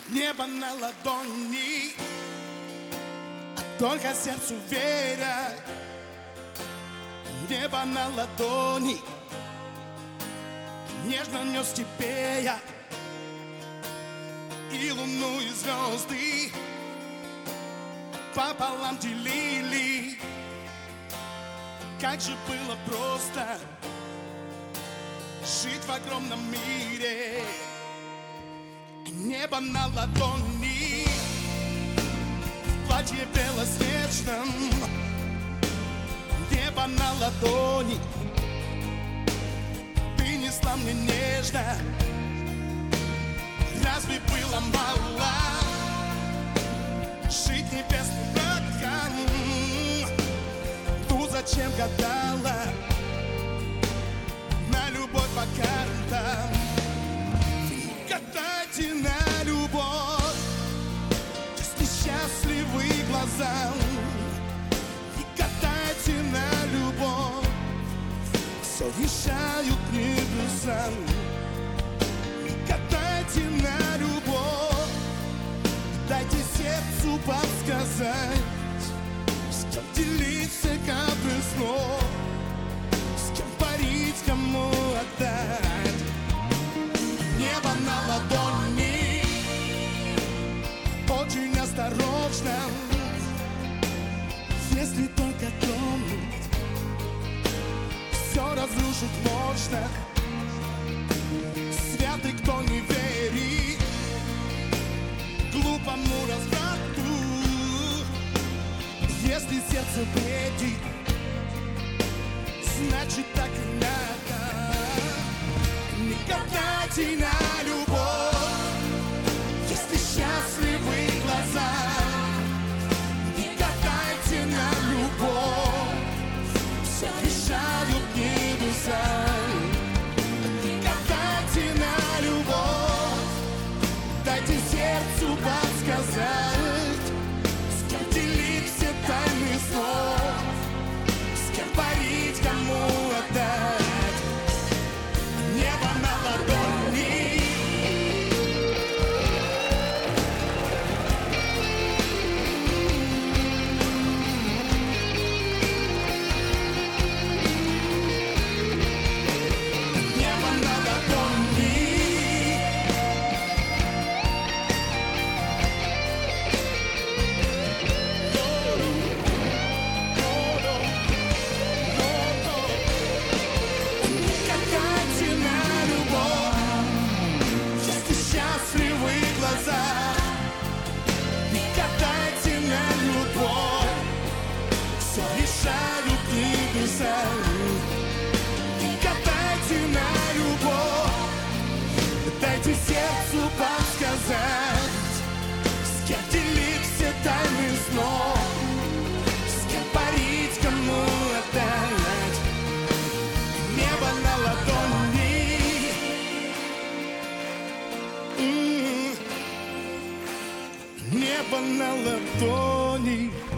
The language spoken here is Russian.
Небо на ладони, а только сердцу веря. Небо на ладони, нежно нес тебе я и луну, и звезды пополам делили. Как же было просто жить в огромном мире. Небо на ладони, в платье белоснежном. Небо на ладони, ты несла мне нежно. Разве было мало жить небесным братом? Ну зачем гадала на любовь по картам? Гадайте на любовь, если счастливы глаза. И гадайте на любовь, все решают небеса. И гадайте на любовь, дайте сердцу подсказать, с кем делиться каждым сном, с кем парить, кому отдать. Небо на ладони, очень осторожно, если только тронуть, все разрушить можно. Святый, кто не верит глупому разврату, если сердце бредит, значит так и надо. Не гадайте на любовь, если счастливы глаза. Не гадайте на любовь, все решают небеса. Не гадайте на любовь, дайте сердцу подсказать, с кем делить все тайны снов, с кем парить, кому отдать. Небо на ладони, небо на ладони, не гадайте на любовь, если счастливы глаза. Не гадайте на любовь, все решают небеса. Не гадайте на любовь, дайте сердцу подсказать, с кем делить все тайны снов, с кем парить, кому отдать. Небо на ладони, небо на ладони.